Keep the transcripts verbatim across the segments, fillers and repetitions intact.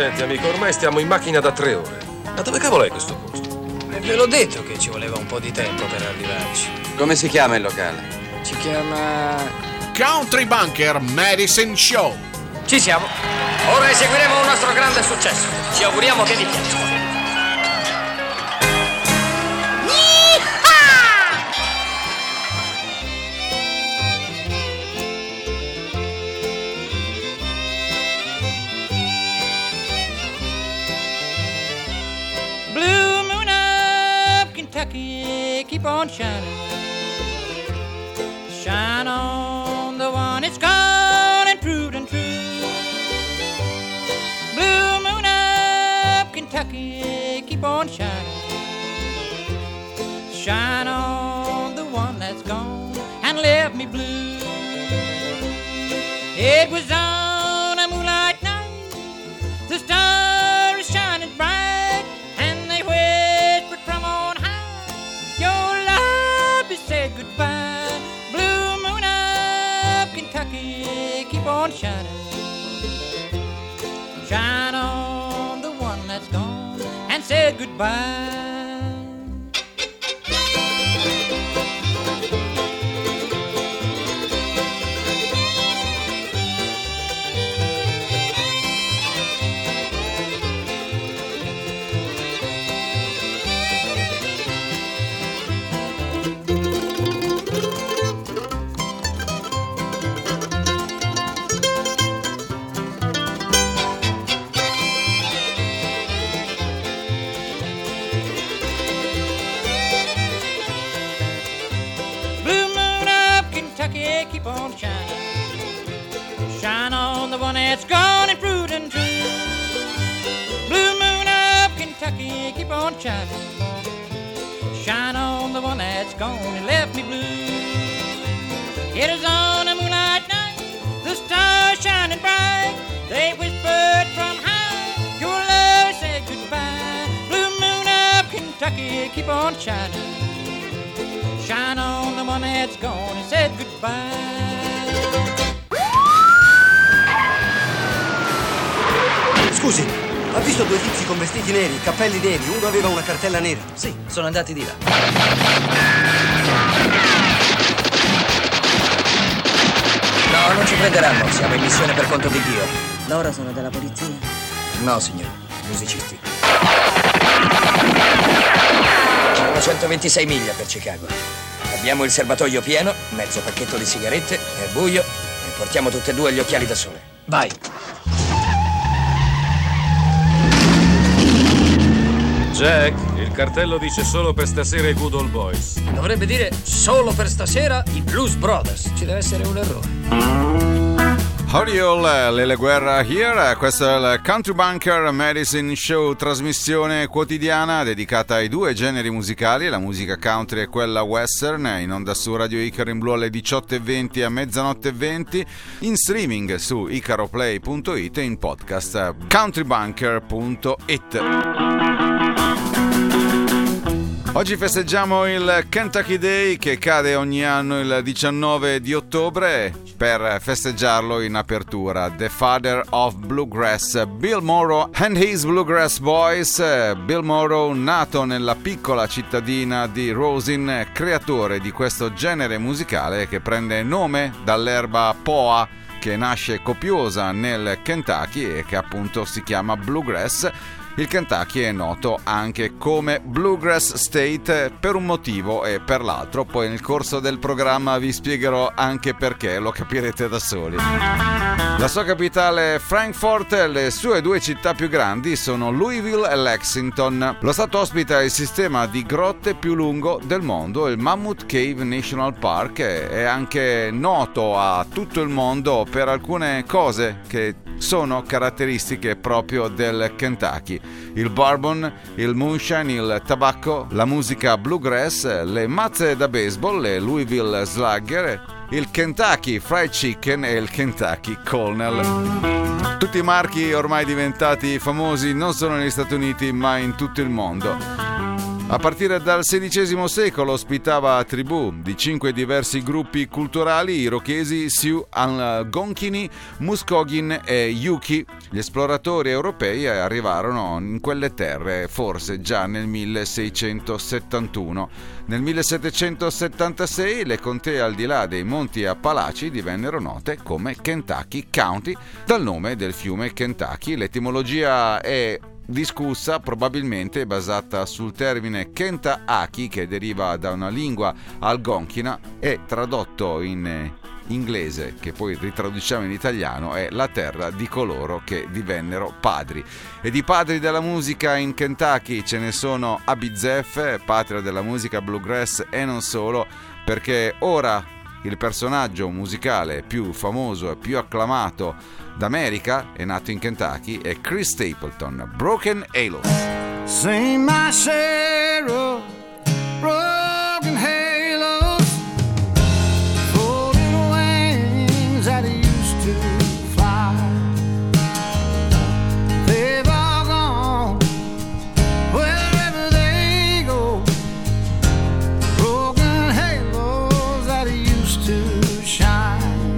Senti amico, ormai stiamo in macchina da tre ore. Ma dove cavolo è questo posto? E ve l'ho detto che ci voleva un po' di tempo per arrivarci. Come si chiama il locale? Si chiama... Country Bunker Medicine Show. Ci siamo. Ora eseguiremo un nostro grande successo. Ci auguriamo che vi piaccia. Kentucky, keep on shining. Shine on the one that's gone and proved and true. Blue moon up, Kentucky, keep on shining. Shine on the one that's gone and left me blue. It was on a moonlight night, the stars shining bright, and they whispered from on high, your love has said goodbye. Blue moon up, Kentucky, keep on shining. Shine on the one that's gone and said goodbye. Keep on shining. Shine on the one that's gone and proved and true. Blue moon up, Kentucky, keep on shining. Shine on the one that's gone and left me blue. It is on a moonlight night, the stars shining bright. They whispered from high, your love said goodbye. Blue moon up, Kentucky, keep on shining. Shine on the one that's gone and said goodbye. Scusi, ha visto due tizi con vestiti neri, cappelli neri, uno aveva una cartella nera? Sì, sono andati di là. No, non ci prenderanno, siamo in missione per conto di Dio. Loro sono della polizia? No, signore, musicisti. Sono centoventisei miglia per Chicago. Abbiamo il serbatoio pieno, mezzo pacchetto di sigarette, è buio e portiamo tutte e due gli occhiali da sole. Vai! Jack, il cartello dice solo per stasera i Good Old Boys. Dovrebbe dire solo per stasera i Blues Brothers. Ci deve essere un errore. Howdy all, Lele Guerra here, questo è il Country Bunker Medicine Show, trasmissione quotidiana dedicata ai due generi musicali, la musica country e quella western, in onda su Radio Icaro in blu alle diciotto e venti e a mezzanotte e venti, in streaming su icaroplay punto it e in podcast countrybunker punto it. Oggi festeggiamo il Kentucky Day che cade ogni anno il diciannove di ottobre. Per festeggiarlo in apertura, The Father of Bluegrass, Bill Morrow and his Bluegrass Boys. Bill Morrow, nato nella piccola cittadina di Rosin, creatore di questo genere musicale che prende nome dall'erba poa che nasce copiosa nel Kentucky e che appunto si chiama Bluegrass. Il Kentucky è noto anche come Bluegrass State per un motivo e per l'altro, poi nel corso del programma vi spiegherò anche perché, lo capirete da soli. La sua capitale è Frankfort, le sue due città più grandi sono Louisville e Lexington. Lo stato ospita il sistema di grotte più lungo del mondo, il Mammoth Cave National Park, è anche noto a tutto il mondo per alcune cose che sono caratteristiche proprio del Kentucky: il bourbon, il moonshine, il tabacco, la musica bluegrass, le mazze da baseball, le Louisville Slugger, il Kentucky Fried Chicken e il Kentucky Colonel. Tutti marchi ormai diventati famosi non solo negli Stati Uniti ma in tutto il mondo. A partire dal sedicesimo secolo ospitava tribù di cinque diversi gruppi culturali: irochesi, Sioux, Algonquini, Muscogin e Yuki. Gli esploratori europei arrivarono in quelle terre forse già nel milleseicentosettantuno. Nel millesettecentosettantasei le contee al di là dei Monti Appalachi divennero note come Kentucky County dal nome del fiume Kentucky. L'etimologia è discussa, probabilmente basata sul termine Kentahaki, che deriva da una lingua algonchina e tradotto in inglese, che poi ritraduciamo in italiano, è la terra di coloro che divennero padri. E di padri della musica in Kentucky ce ne sono Abizef, patria della musica bluegrass e non solo, perché ora il personaggio musicale più famoso e più acclamato d'America è nato in Kentucky, è Chris Stapleton. Broken Halos. Sing my share of broken halos, folded wings that used to fly. They've all gone wherever they go. Broken halos that used to shine.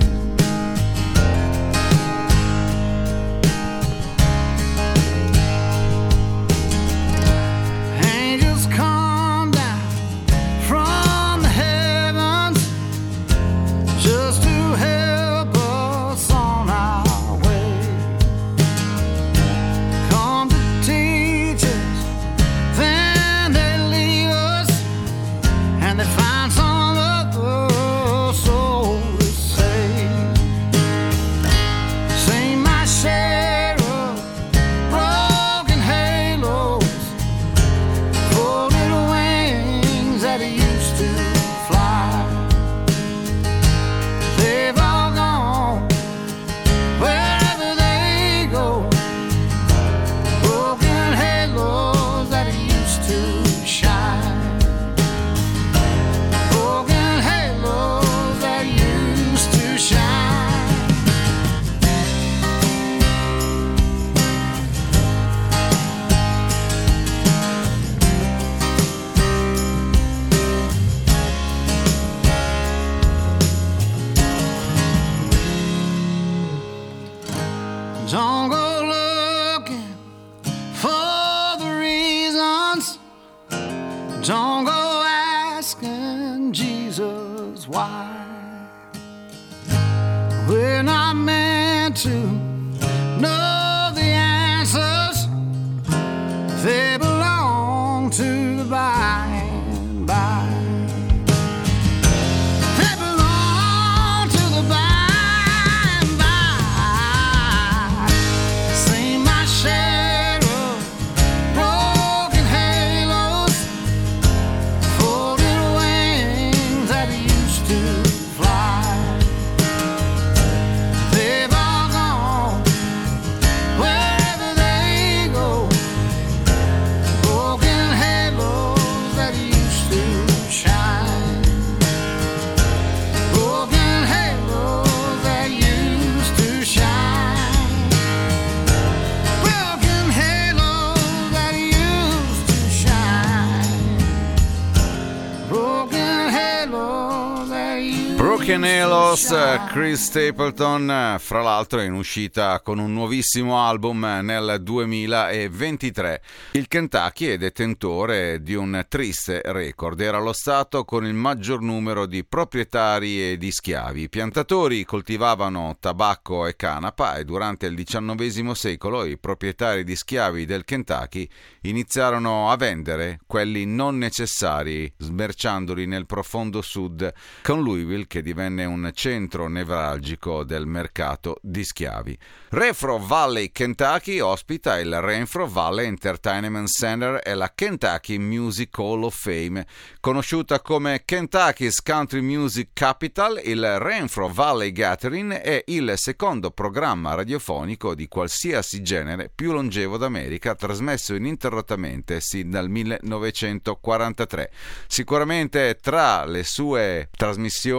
Don't go looking for the reasons. Don't go asking Jesus why. We're not meant to know the answers. They belong to the by and by. Broken Halos, Chris Stapleton, fra l'altro è in uscita con un nuovissimo album nel duemilaventitré. Il Kentucky è detentore di un triste record, era lo stato con il maggior numero di proprietari e di schiavi. I piantatori coltivavano tabacco e canapa e durante il diciannovesimo secolo i proprietari di schiavi del Kentucky iniziarono a vendere quelli non necessari, smerciandoli nel profondo sud, con Louisville che divenne un centro nevralgico del mercato di schiavi. Renfro Valley, Kentucky ospita il Renfro Valley Entertainment Center e la Kentucky Music Hall of Fame. Conosciuta come Kentucky's Country Music Capital, il Renfro Valley Gathering è il secondo programma radiofonico di qualsiasi genere più longevo d'America, trasmesso ininterrottamente sin dal millenovecentoquarantatré. Sicuramente tra le sue trasmissioni, tra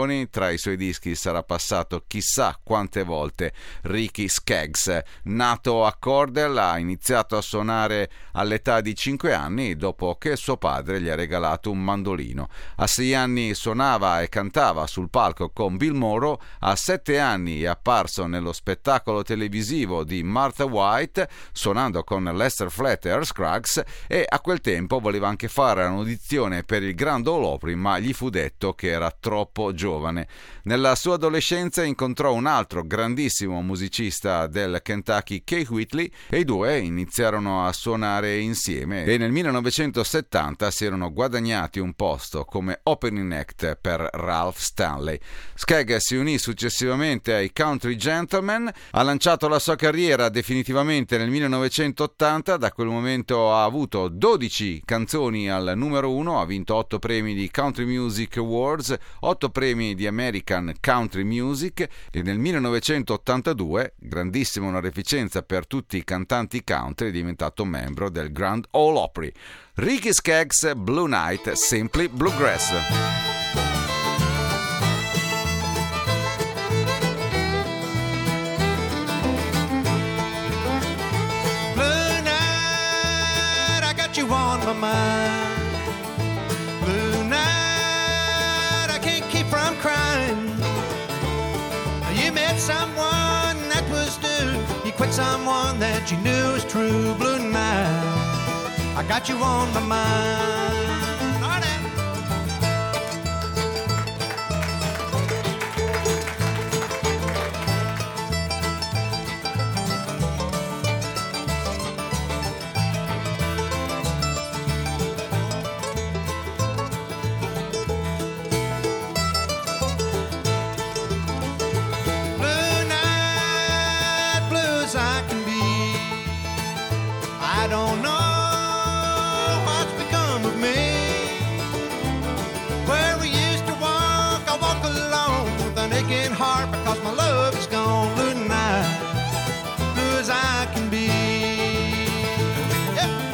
tra i suoi dischi sarà passato chissà quante volte Ricky Skaggs. Nato a Cordell, ha iniziato a suonare all'età di cinque anni dopo che suo padre gli ha regalato un mandolino. A sei anni suonava e cantava sul palco con Bill Monroe, a sette anni è apparso nello spettacolo televisivo di Martha White suonando con Lester Flatt e Earl Scruggs, e a quel tempo voleva anche fare un'audizione per il Grand Ole Opry, ma gli fu detto che era troppo giovane. Nella sua adolescenza incontrò un altro grandissimo musicista del Kentucky, Keith Whitley, e i due iniziarono a suonare insieme e nel millenovecentosettanta si erano guadagnati un posto come opening act per Ralph Stanley. Skaggs si unì successivamente ai Country Gentlemen, ha lanciato la sua carriera definitivamente nel millenovecentottanta. Da quel momento ha avuto dodici canzoni al numero uno, ha vinto otto premi di Country Music Awards, otto premi di American Country Music, e nel millenovecentottantadue, grandissima onorificenza per tutti i cantanti country, è diventato membro del Grand Ole Opry. Ricky Skaggs, Blue Night, Simply Bluegrass. On my mind, blue night, I can't keep from crying. You met someone that was new, you quit someone that you knew was true. Blue night, I got you on my mind. I don't know what's become of me. Where we used to walk, I walk alone with an aching heart because my love is gone. Blue night, blue as I can be. Yep.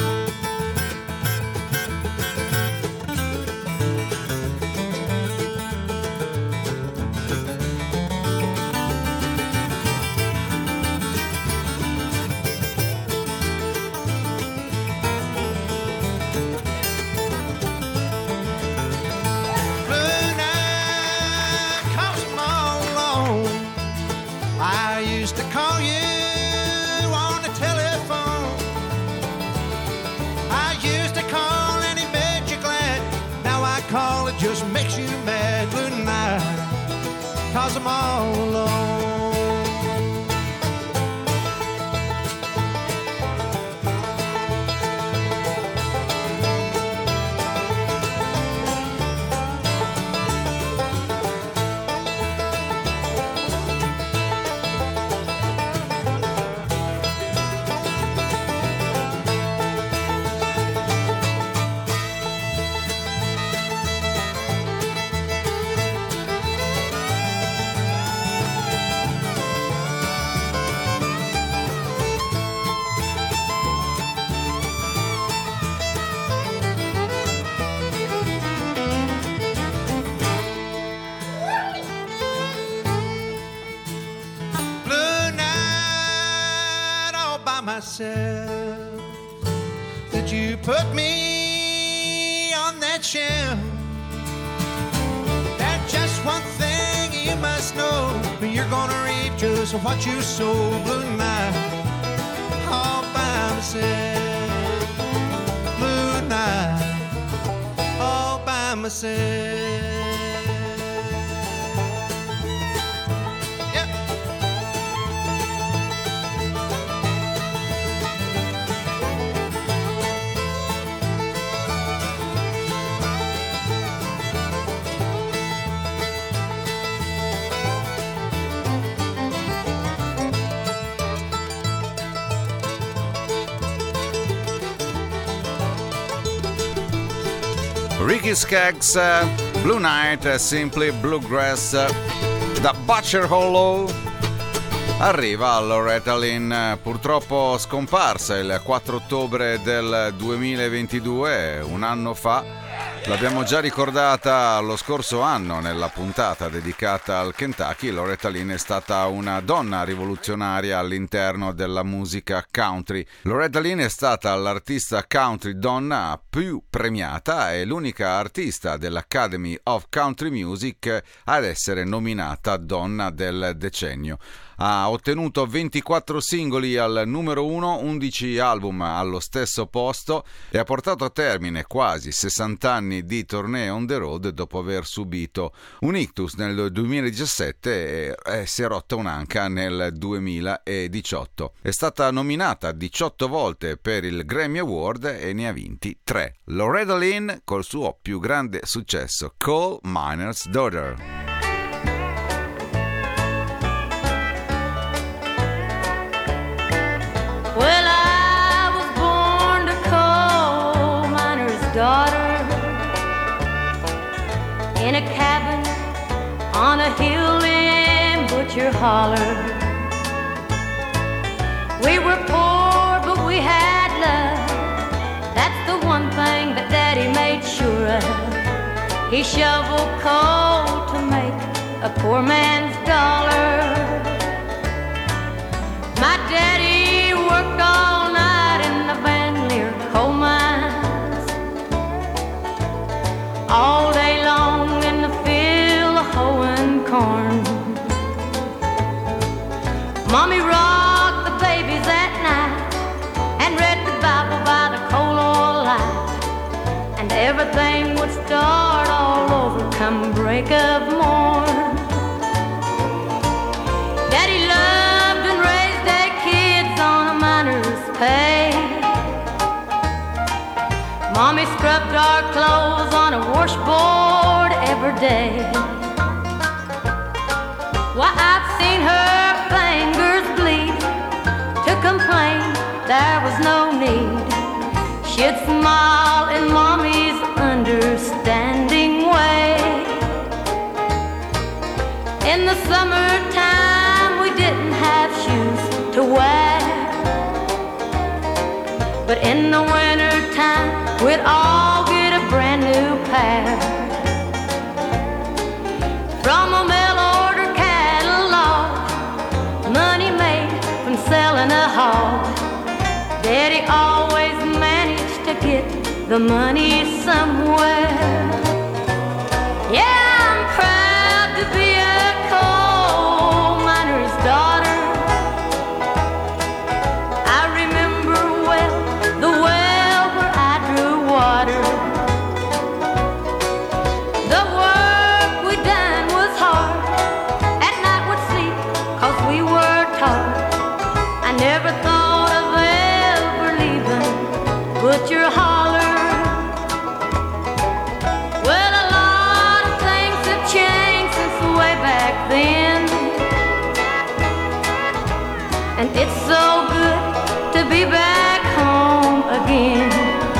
Call you on the telephone. I used to call and it made you glad. Now I call, it just makes you mad. Blue night, 'cause I'm all alone. Myself, did you put me on that shelf? That's just one thing you must know, you're gonna reap just what you sow. Blue night, all by myself. Blue night, all by myself. Ricky Skaggs, Blue Night, Simply Bluegrass. Da Butcher Hollow arriva Loretta Lynn, purtroppo scomparsa il quattro ottobre del duemilaventidue, un anno fa. L'abbiamo già ricordata lo scorso anno nella puntata dedicata al Kentucky. Loretta Lynn è stata una donna rivoluzionaria all'interno della musica country. Loretta Lynn è stata l'artista country donna più premiata e l'unica artista dell'Academy of Country Music ad essere nominata donna del decennio. Ha ottenuto ventiquattro singoli al numero uno, undici album allo stesso posto e ha portato a termine quasi sessanta anni di tournée on the road dopo aver subito un ictus nel duemiladiciassette e, e si è rotta un'anca nel duemiladiciotto. È stata nominata diciotto volte per il Grammy Award e ne ha vinti tre. Loretta Lynn col suo più grande successo, Coal Miner's Daughter. Well, I was born to coal miner's daughter in a cabin on a hill in Butcher Holler. We were poor, but we had love. That's the one thing that Daddy made sure of. He shoveled coal to make a poor man's dollar. My daddy worked all night in the Van Leer coal mines, all day long in the field hoeing corn. Mommy rocked the babies at night and read the Bible by the coal oil light, and everything would start all over come break of morn. Daddy loved and raised their kids on a miner's pay. Mommy scrubbed our clothes on a washboard every day. Why, I've seen her fingers bleed. To complain, there was no need. She'd smile in Mommy's understanding way. In the summertime, we didn't have shoes to wear, but in the wintertime, we'd all get a brand new pair. From a mail order catalog, money made from selling a hog, Daddy always managed to get the money somewhere. Yeah, I'm proud to be a coal miner's daughter. I remember well the well where I drew water. The work we done was hard. At night we'd sleep 'cause we were taught. I never thought of ever leaving Butcher Holler. Well, a lot of things have changed since way back then, and it's so good to be back home again.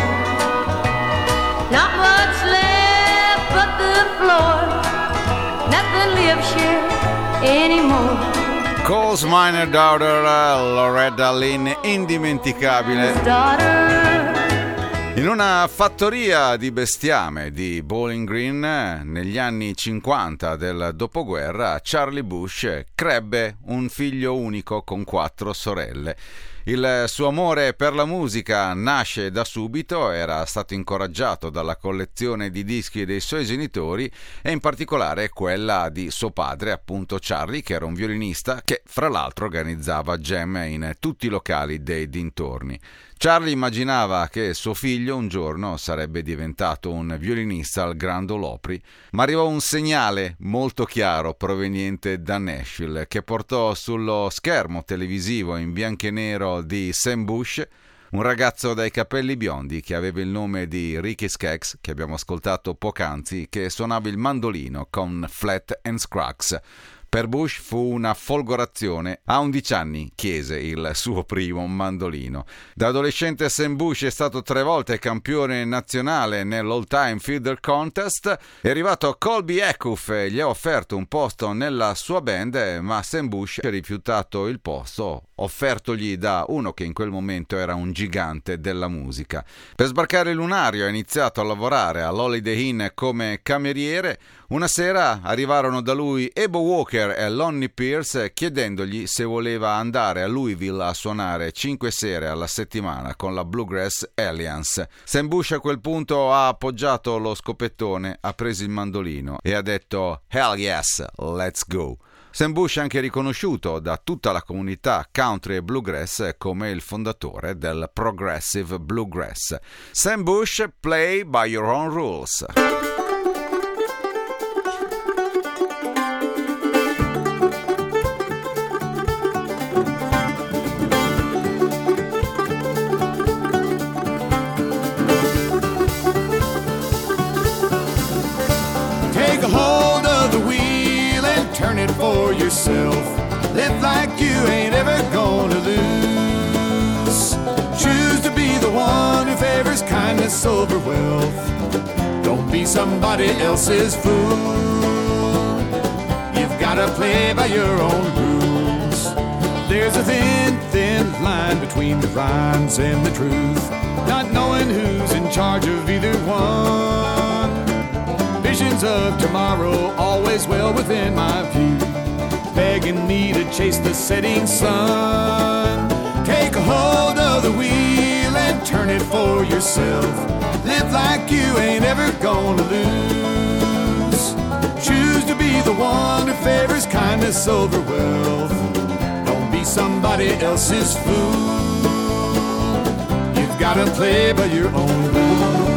Not much left but the floor, nothing lives here anymore. Coal Miner's Daughter, Loretta Lynn, indimenticabile. Daughter. In una fattoria di bestiame di Bowling Green, negli anni cinquanta del dopoguerra, Charlie Bush crebbe un figlio unico con quattro sorelle. Il suo amore per la musica nasce da subito, era stato incoraggiato dalla collezione di dischi dei suoi genitori e in particolare quella di suo padre, appunto Charlie, che era un violinista che fra l'altro organizzava jam in tutti i locali dei dintorni. Charlie immaginava che suo figlio un giorno sarebbe diventato un violinista al Grand Ole Opry, ma arrivò un segnale molto chiaro proveniente da Nashville che portò sullo schermo televisivo in bianco e nero di Sam Bush un ragazzo dai capelli biondi che aveva il nome di Ricky Skaggs, che abbiamo ascoltato poc'anzi, che suonava il mandolino con Flat and Scruggs. Per Bush fu una folgorazione. A undici anni chiese il suo primo mandolino. Da adolescente Sam Bush è stato tre volte campione nazionale nell'All Time Fiddle Contest. È arrivato Colby Acuff e gli ha offerto un posto nella sua band, ma Sam Bush ha rifiutato il posto offertogli da uno che in quel momento era un gigante della musica. Per sbarcare il lunario ha iniziato a lavorare all'Holiday Inn come cameriere. Una sera arrivarono da lui Ebo Walker e Lonnie Pierce chiedendogli se voleva andare a Louisville a suonare cinque sere alla settimana con la Bluegrass Alliance. Sam Bush a quel punto ha appoggiato lo scopettone, ha preso il mandolino e ha detto "Hell yes, let's go". Sam Bush è anche riconosciuto da tutta la comunità country e bluegrass come il fondatore del progressive bluegrass. Sam Bush, Play by Your Own Rules. Take a hold of the wheel and turn it for yourself. Live like you ain't ever gonna lose. Choose to be the one who favors kindness over wealth. Don't be somebody else's fool. You've gotta play by your own rules. There's a thin, thin line between the rhymes and the truth. Not knowing who's in charge of either one. Visions of tomorrow always well within my view, begging me to chase the setting sun. Take a hold of the wheel and turn it for yourself. Live like you ain't ever gonna lose. Choose to be the one who favors kindness over wealth. Don't be somebody else's fool. You've gotta play by your own rules.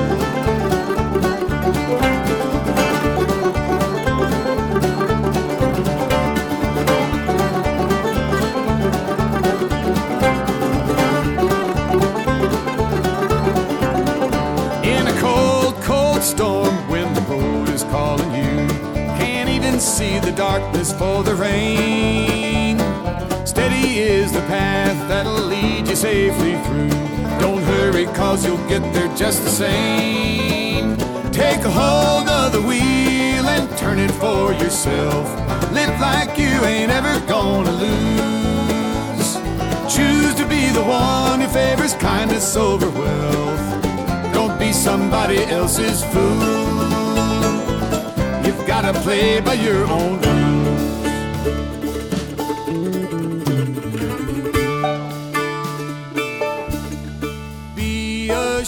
Storm when the road is calling you, can't even see the darkness for the rain. Steady is the path that'll lead you safely through. Don't hurry, cause you'll get there just the same. Take a hold of the wheel and turn it for yourself. Live like you ain't ever gonna lose. Choose to be the one who favors kindness over wealth. Don't be somebody else's fool. You've gotta play by your own rules. Be a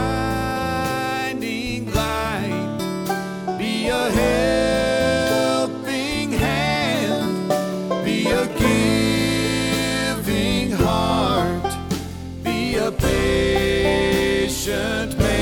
shining light. Be a helping hand. Be a giving heart. Be a patient man.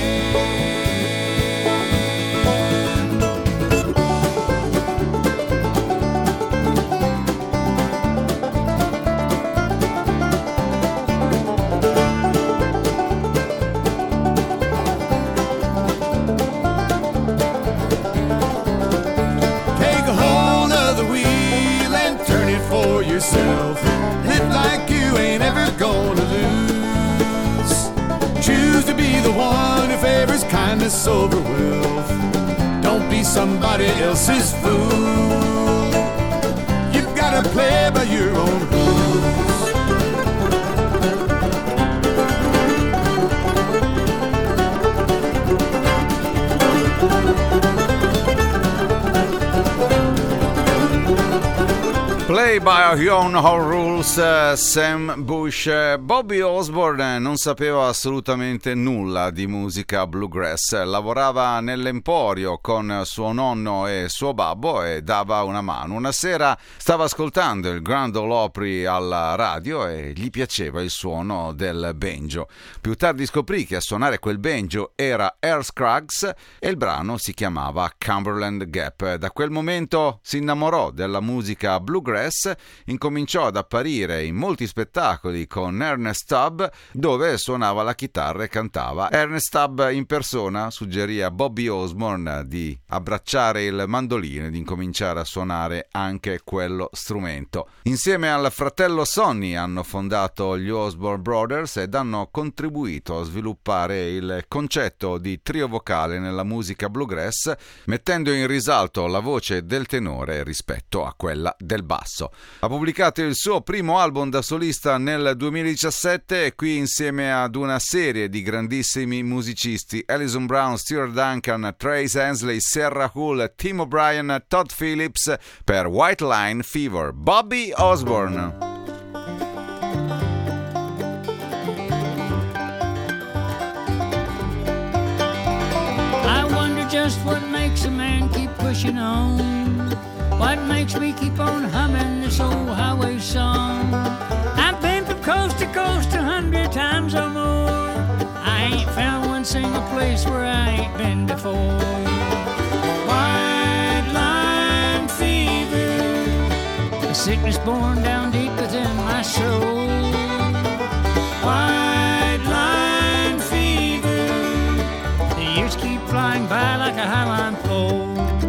Take a hold of the wheel and turn it for yourself. Live like you ain't ever gonna lose. Choose to be the one who favors kindness over wealth. Don't be somebody else's fool. You've gotta play by your own rules. Play by your own rules, uh, Sam Bush. Bobby Osborne non sapeva assolutamente nulla di musica bluegrass. Lavorava nell'emporio con suo nonno e suo babbo e dava una mano. Una sera stava ascoltando il Grand Ole Opry alla radio e gli piaceva il suono del banjo. Più tardi scoprì che a suonare quel banjo era Earl Scruggs e il brano si chiamava Cumberland Gap. Da quel momento si innamorò della musica bluegrass Bluegrass, incominciò ad apparire in molti spettacoli con Ernest Tubb, dove suonava la chitarra e cantava. Ernest Tubb in persona suggerì a Bobby Osborne di abbracciare il mandolino e di incominciare a suonare anche quello strumento. Insieme al fratello Sonny hanno fondato gli Osborne Brothers ed hanno contribuito a sviluppare il concetto di trio vocale nella musica bluegrass, mettendo in risalto la voce del tenore rispetto a quella del basso. Ha pubblicato il suo primo album da solista nel duemiladiciassette e qui insieme ad una serie di grandissimi musicisti: Alison Brown, Stuart Duncan, Trace Hensley, Sarah Hull, Tim O'Brien, Todd Phillips per White Line Fever, Bobby Osborne. Just what makes a man keep pushing on? What makes me keep on humming this old highway song? I've been from coast to coast a hundred times or more. I ain't found one single place where I ain't been before. White line fever, a sickness born down deep within my soul. White line fever, the years keep flying by like a highline pole.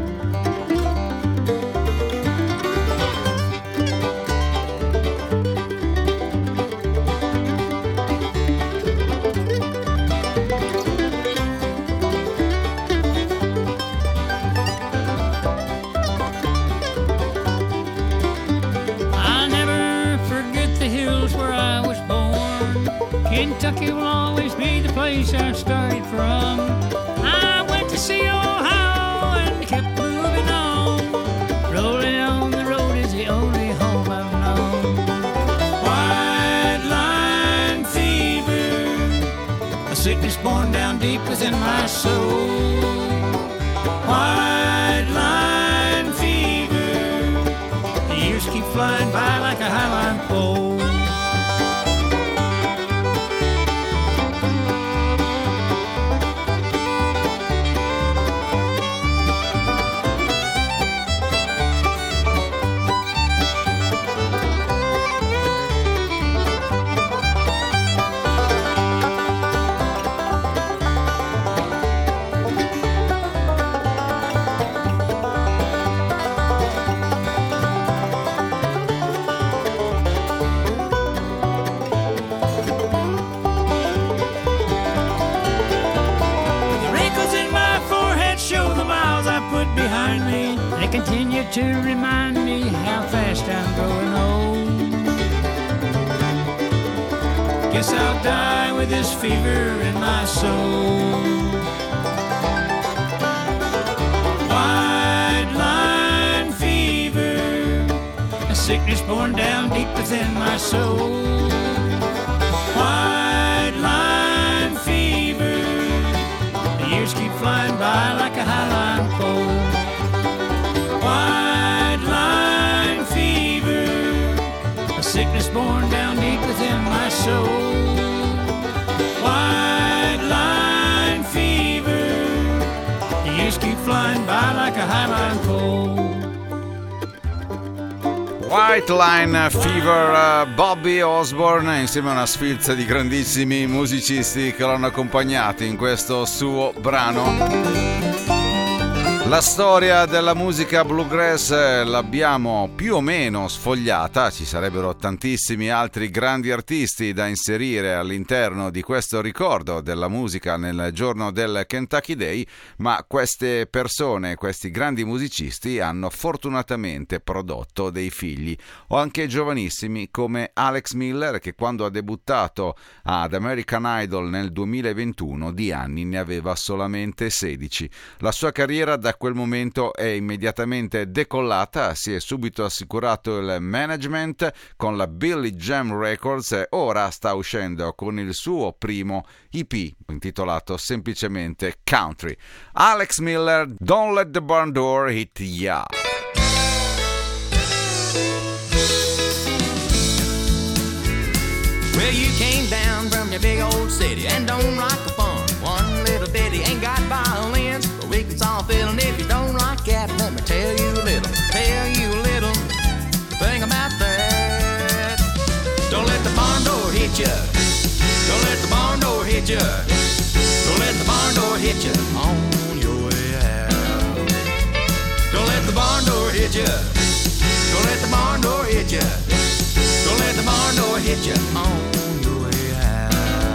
I'll never forget the hills where I was born. Kentucky will always be the place I started from. I went to see Ohio and kept moving on. Rolling on the road is the only home I've known. White line fever, a sickness born down deep within my soul. White line fever, the years keep flying by like a highline pole. Continue to remind me how fast I'm growing old. Guess I'll die with this fever in my soul. White line fever, a sickness born down deep within my soul. White line fever, the years keep flying by like a highline pole. White line fever, a sickness born down deep within my soul. White line fever, the years keep flying by like a highline pole. White Line Fever, uh, Bobby Osborne insieme a una sfilza di grandissimi musicisti che l'hanno accompagnato in questo suo brano. La storia della musica bluegrass l'abbiamo più o meno sfogliata, ci sarebbero tantissimi altri grandi artisti da inserire all'interno di questo ricordo della musica nel giorno del Kentucky Day, ma queste persone, questi grandi musicisti hanno fortunatamente prodotto dei figli, o anche giovanissimi come Alex Miller, che quando ha debuttato ad American Idol nel duemilaventuno di anni ne aveva solamente sedici. La sua carriera da quel momento è immediatamente decollata, si è subito assicurato il management con la Billy Jam Records e ora sta uscendo con il suo primo E P intitolato semplicemente Country. Alex Miller, Don't Let the Barn Door Hit Ya. Well, you came down from your big old city and don't like the fun. One little ditty ain't got violins, but we can solve it. And if you don't like that, let me tell you a little, tell you a little thing about hit ya. Don't let the barn door hit ya on your way out. Don't let the barn door hit ya. Don't let the barn door hit ya. Don't let the barn door hit ya on your way out.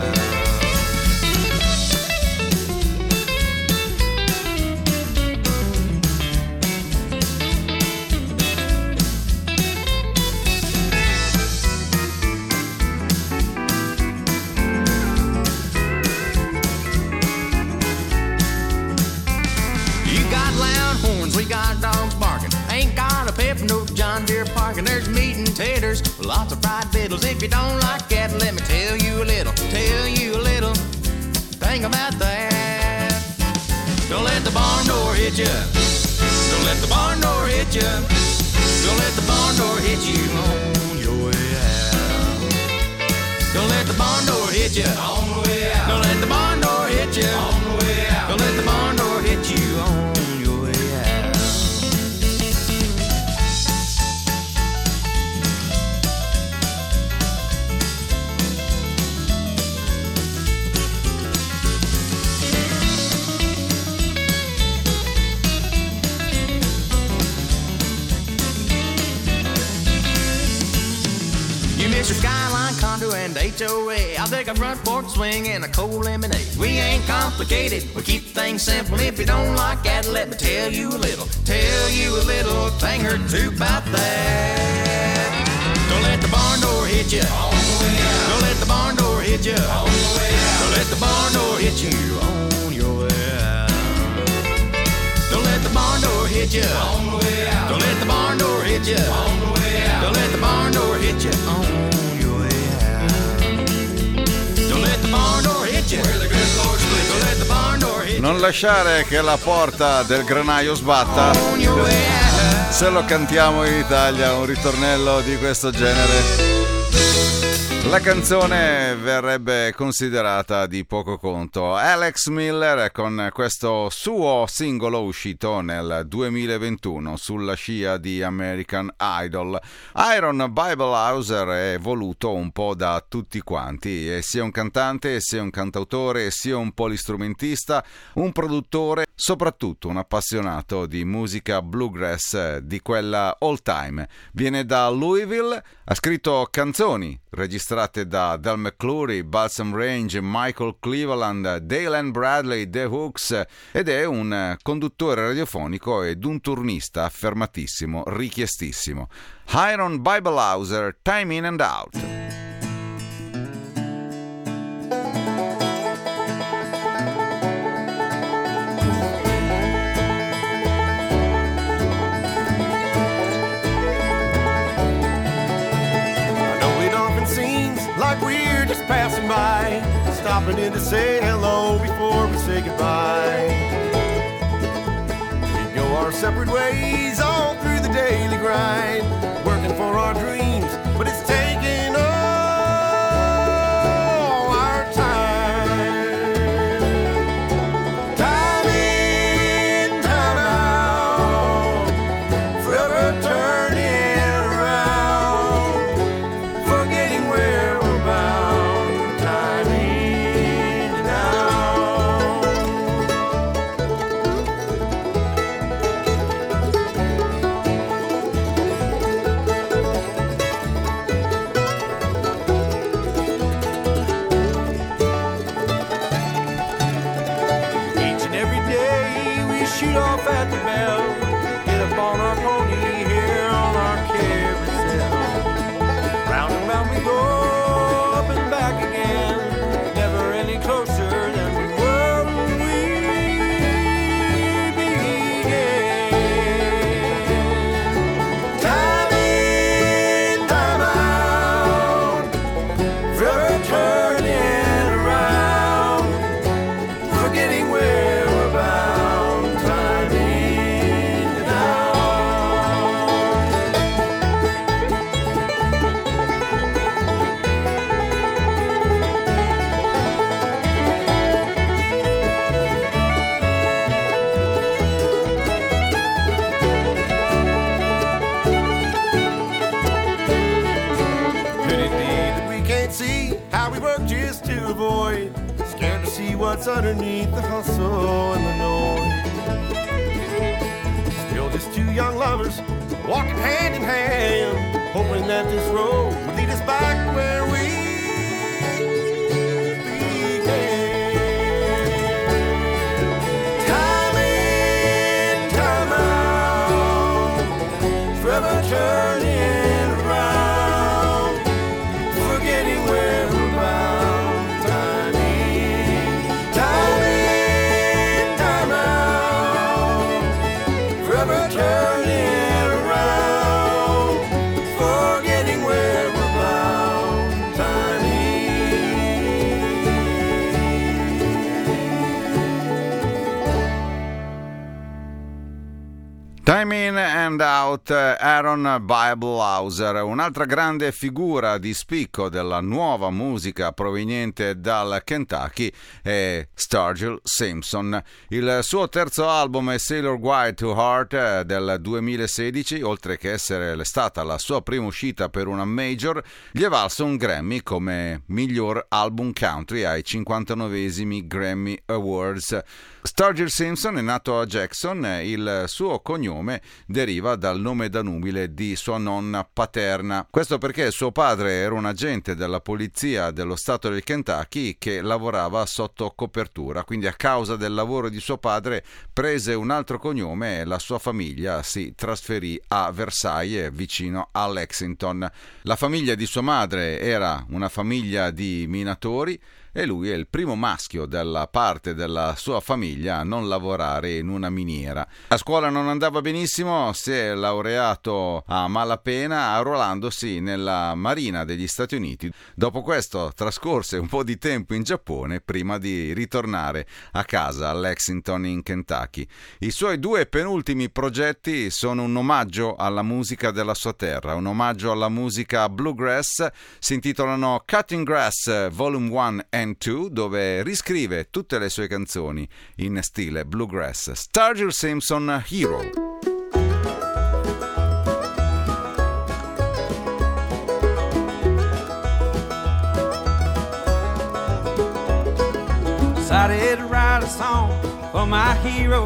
We got dogs barking, ain't got a pep, no John Deere parking. There's meat and taters, lots of fried fiddles. If you don't like that, let me tell you a little, tell you a little thing about that. Don't let the barn door hit ya. Don't let the barn door hit ya. Don't let the barn door hit you on your way out. Don't let the barn door hit ya on the way out. Don't let the barn door hit ya on the way out. Don't let the barn door hit you on. Mister Skyline, Condo, and H O A. I'll take a front porch swing and a cold lemonade. We ain't complicated, we keep things simple. If you don't like that, let me tell you a little, tell you a little thing or two about that. Don't let the barn door hit ya on the way out. Don't let the barn door hit ya on the way out. Don't let the barn door hit you on your way out. Don't let the barn door hit ya on the way out. Don't let the barn door hit ya on the way out. Don't let the barn door hit ya on your way out. Don't let the barn door hit ya where the good Lord sleeps. Don't let the barn door hit ya. Non lasciare che la porta del granaio sbatta. Se lo cantiamo in Italia, un ritornello di questo genere, la canzone verrebbe considerata di poco conto. Alex Miller con questo suo singolo uscito nel duemilaventuno sulla scia di American Idol. Iron Bibelhauser è voluto un po' da tutti quanti, è sia un cantante, sia un cantautore, sia un polistrumentista, un produttore, soprattutto un appassionato di musica bluegrass, di quella old time. Viene da Louisville, ha scritto canzoni registrate da Del McClure, Balsam Range, Michael Cleveland, Daylan Bradley, The Hooks, ed è un conduttore radiofonico ed un turnista affermatissimo, richiestissimo. Iron Bibelhauser, Time In and Out. We're just passing by, stopping in to say hello before we say goodbye. We go our separate ways all through the daily grind, working for our dreams, but it's taking all our time. Time in, time out, forever turning around, forgetting where what's underneath the hustle and the noise. Still just two young lovers walking hand in hand, hoping that this road will lead us back where we turning around, forgetting where we're bound. Time in, time in, time out, forever turning around, forgetting where we're bound. Time in. Time in and out, Aaron Bibelhauser, un'altra grande figura di spicco della nuova musica proveniente dal Kentucky è Sturgill Simpson. Il suo terzo album è Sailor Guide to Heart del duemilasedici, oltre che essere stata la sua prima uscita per una major, gli è valso un Grammy come miglior album country ai cinquantanovesimi Grammy Awards. Sturgill Simpson è nato a Jackson, il suo cognome deriva dal nome danubile di sua nonna paterna. Questo perché suo padre era un agente della polizia dello stato del Kentucky che lavorava sotto copertura, quindi a causa del lavoro di suo padre prese un altro cognome e la sua famiglia si trasferì a Versailles, vicino a Lexington. La famiglia di sua madre era una famiglia di minatori e lui è il primo maschio della parte della sua famiglia a non lavorare in una miniera. A scuola non andava benissimo, si è laureato a malapena arruolandosi nella Marina degli Stati Uniti. Dopo questo trascorse un po' di tempo in Giappone prima di ritornare a casa a Lexington in Kentucky. I suoi due penultimi progetti sono un omaggio alla musica della sua terra, un omaggio alla musica bluegrass, si intitolano Cutting Grass Volume uno and due, dove riscrive tutte le sue canzoni in stile bluegrass. Sturgill Simpson, Hero. Decided to write a song for my hero,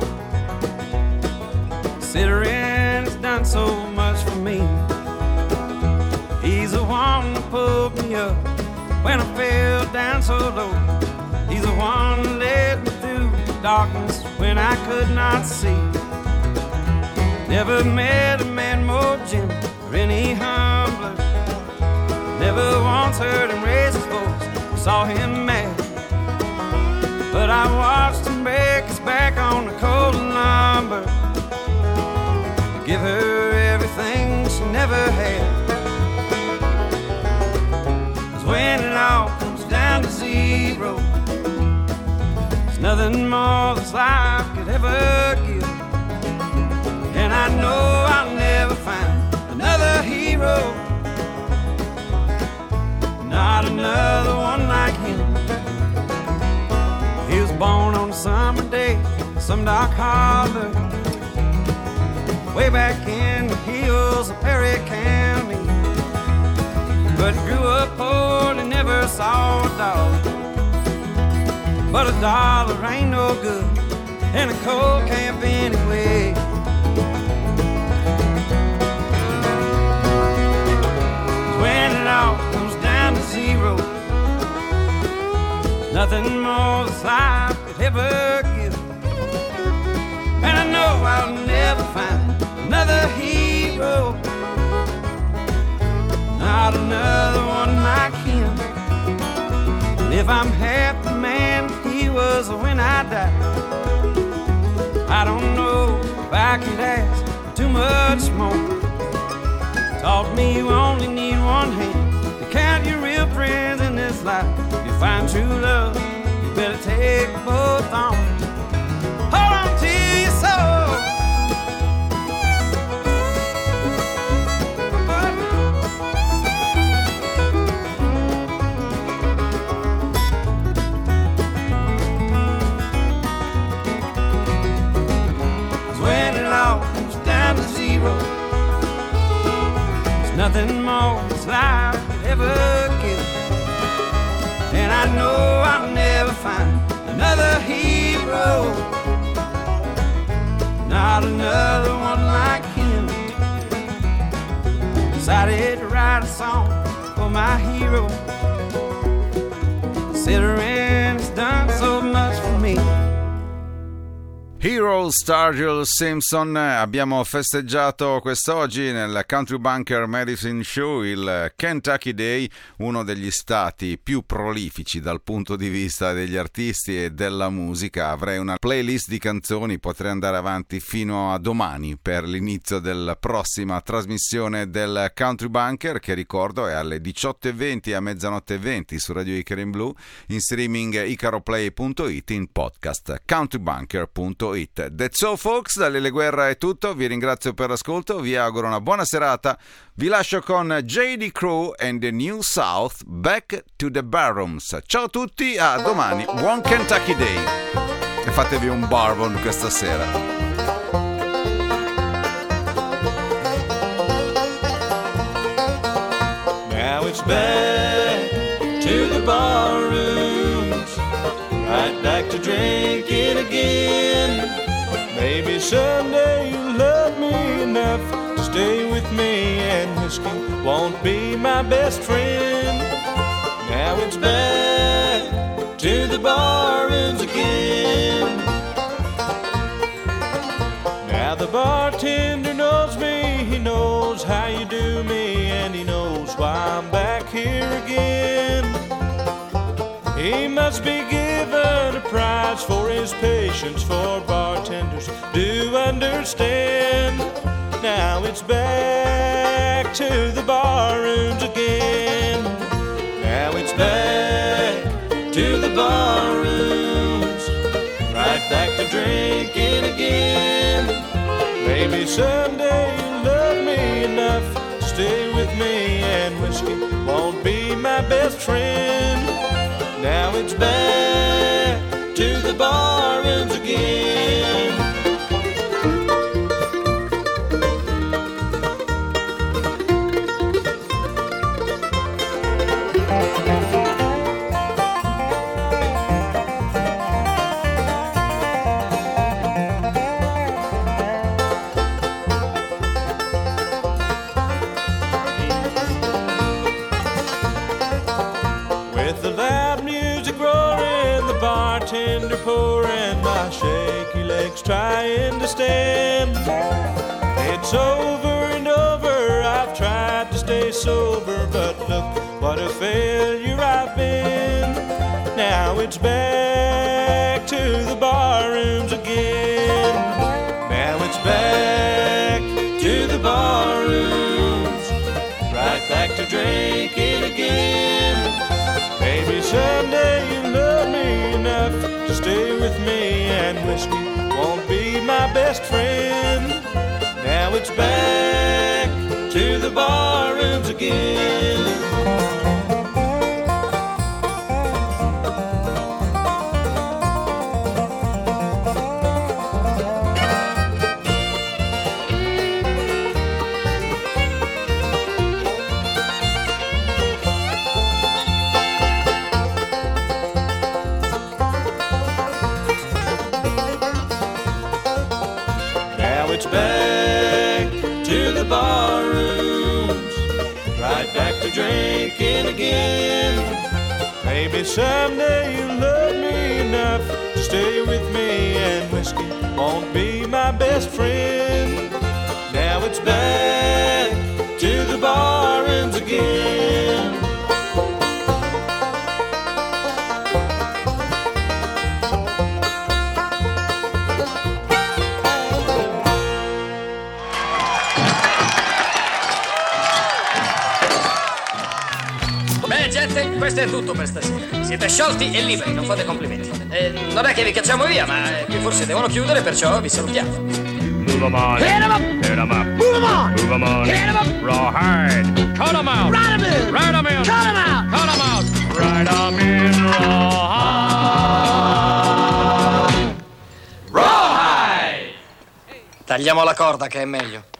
considering he's done so much for me. He's the one that pulled me up when I fell down so low. He's the one that led me through the darkness when I could not see. Never met a man more gentle or any humbler. Never once heard him raise his voice or saw him mad. But I watched him break his back on the cold lumber to give her everything she never had. When it all comes down to zero, there's nothing more this life could ever give. And I know I'll never find another hero, not another one like him. He was born on a summer day, some dark harbor, way back in the hills of Perry County. But grew up poor and never saw a dollar. But a dollar ain't no good in a coal camp anyway. When it all comes down to zero, nothing more this life could ever give. And I know I'll never find another hero, not another one like him. And if I'm half the man he was when I died, I don't know if I could ask for too much more. Taught me you only need one hand to count your real friends in this life. If you find true love, you better take both arms. Hold on to your soul. Nothing more this life could ever give. And I know I'll never find another not another one like him. Decided to write a song for my hero, considering he's done so much for me. Hero Sturgill Simpson. Abbiamo festeggiato quest'oggi nel Country Bunker Medicine Show il Kentucky Day, uno degli stati più prolifici dal punto di vista degli artisti e della musica. Avrei una playlist di canzoni, potrei andare avanti fino a domani per l'inizio della prossima trasmissione del Country Bunker, che ricordo è alle diciotto e venti a mezzanotte e venti su Radio Icaro in Blu, in streaming icaroplay punto it, in podcast countrybunker punto it. That's all folks, da Lele Guerra è tutto, vi ringrazio per l'ascolto, vi auguro una buona serata, vi lascio con J D Crew and the New South, Back to the Barrooms. Ciao a tutti, a domani, buon Kentucky Day e fatevi un bourbon questa sera. Now it's back to the barrooms, right back to drinking again. Maybe someday you'll love me enough to stay with me, and whiskey won't be my best friend. Now it's back to the barrooms again. Now the bartender knows me, he knows how you do me, and he knows why I'm back here again. He must be given a prize for his patience, for bartenders do understand. Now it's back to the barrooms again. Now it's back to the barrooms, right back to drinking again. Maybe someday you'll love me enough to stay with me, and whiskey won't be my best friend. Now it's back to the barrooms again. Bartender pouring, my shaky legs trying to stand. It's over and over, I've tried to stay sober, but look what a failure I've been. Now it's back to the barrooms again. Now it's back to the barrooms, right back to drinking again. Maybe someday you'll love me enough to stay with me, and whiskey won't be my best friend. Now it's back to the barrooms again. It's back to the barrooms, right back to drinking again. Maybe someday you'll love me enough to stay with me, and whiskey won't be my best friend. Now it's back to the barrooms again. Questo è tutto per stasera. Siete sciolti e liberi, non fate complimenti. Eh, non è che vi cacciamo via, ma qui forse devono chiudere, perciò vi salutiamo. Move 'em on. Hit 'em up. Hit 'em up. Move 'em on. Move 'em on. Hit 'em up. Raw hard. Cut 'em out. Ride 'em in. Ride 'em in. Cut 'em out. Cut 'em out. Ride 'em in raw hide. Tagliamo la corda che è meglio.